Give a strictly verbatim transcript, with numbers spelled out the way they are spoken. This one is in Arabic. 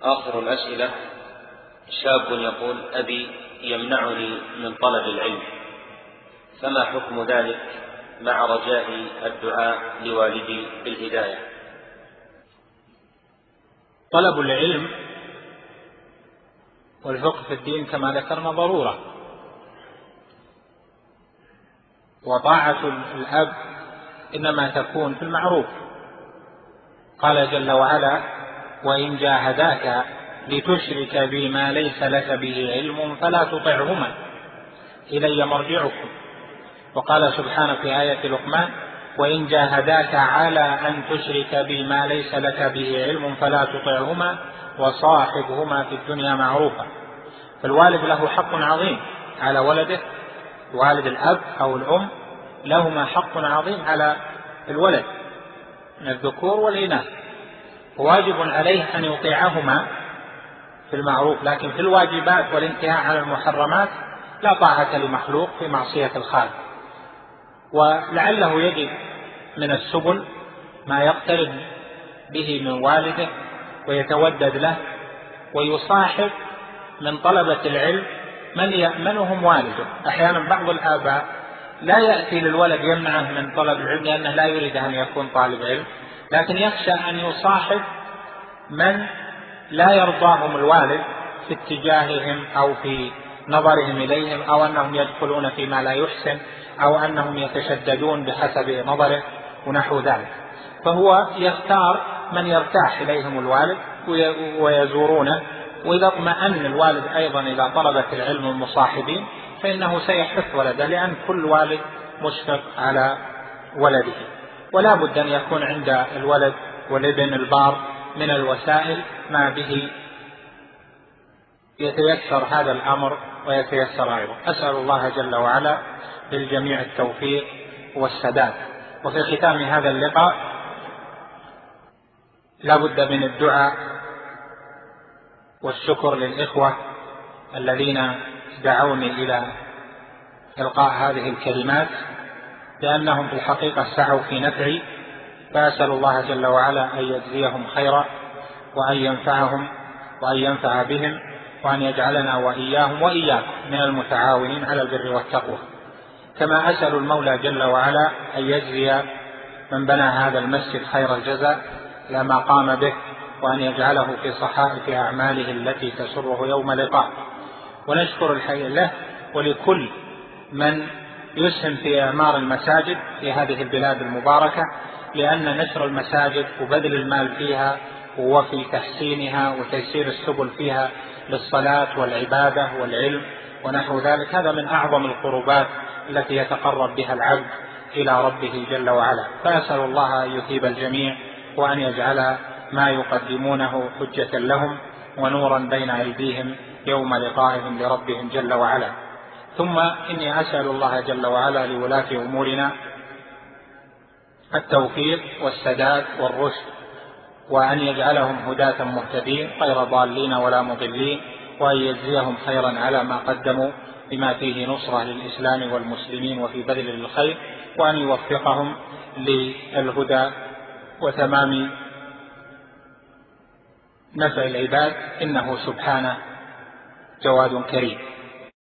آخر الأسئلة: شاب يقول: أبي يمنعني من طلب العلم، فما حكم ذلك مع رجاء الدعاء لوالدي بالهداية؟ طلب العلم والفقه في الدين كما ذكرنا ضرورة، وطاعة الأب إنما تكون في المعروف. قال جل وعلا: وإن جاهداك لتشرك بي ما ليس لك به علم فلا تطعهما إلي مرجعكم. وقال سبحانه في آية لقمان: وإن جاهداك على أن تشرك بي ما ليس لك به علم فلا تطعهما وصاحبهما في الدنيا معروفا. فالوالد له حق عظيم على ولده، والد الأب أو الأم لهما حق عظيم على الولد من الذكور والإناث، واجب عليه أن يطيعهما في المعروف، لكن في الواجبات والانتهاء عن المحرمات لا طاعة لمخلوق في معصية الخالق. ولعله يجد من السبل ما يقترب به من والده ويتودد له، ويصاحب من طلبة العلم من يأمنهم والده. أحيانا بعض الآباء لا يأتي للولد يمنعه من طلب العلم لأنه لا يريد أن يكون طالب علم، لكن يخشى أن يصاحب من لا يرضاهم الوالد في اتجاههم أو في نظرهم إليهم، أو أنهم يدخلون فيما لا يحسن، أو أنهم يتشددون بحسب نظره ونحو ذلك. فهو يختار من يرتاح إليهم الوالد ويزورونه، وإذا اطمأن الوالد أيضا إلى طلبة العلم المصاحبين فإنه سيحث ولده، لأن كل والد مشفق على ولده. ولا بد أن يكون عند الولد والابن البار من الوسائل ما به يتيسر هذا الأمر ويتيسر أيضا. أسأل الله جل وعلا للجميع التوفيق والسداد. وفي ختام هذا اللقاء لا بد من الدعاء والشكر للإخوة الذين دعوني إلى إلقاء هذه الكلمات، لأنهم في الحقيقة سعوا في نفعي، فأسأل الله جل وعلا أن يجزيهم خيرا، وأن ينفعهم وأن ينفع بهم، وأن يجعلنا وإياهم وإياكم من المتعاونين على البر والتقوى. كما أسأل المولى جل وعلا أن يجزي من بنى هذا المسجد خير الجزاء لما قام به، وأن يجعله في صحائف أعماله التي تسره يوم لقاء. ونشكر الحي له ولكل من يسهم في إعمار المساجد في هذه البلاد المباركة، لأن نشر المساجد وبذل المال فيها وفي تحسينها وتيسير السبل فيها للصلاة والعبادة والعلم ونحو ذلك هذا من أعظم القربات التي يتقرب بها العبد إلى ربه جل وعلا. فأسأل الله أن يثيب الجميع، وأن يجعل ما يقدمونه حجة لهم ونورا بين أيديهم يوم لقائهم لربهم جل وعلا. ثم إني أسأل الله جل وعلا لولاة أمورنا التوفيق والسداد والرشد، وأن يجعلهم هداة مهتدين غير ضالين ولا مضلين، وأن يجزيهم خيرا على ما قدموا بما فيه نصرة للإسلام والمسلمين وفي بذل الخير، وأن يوفقهم للهدى وتمام نفع العباد، إنه سبحانه جواد كريم.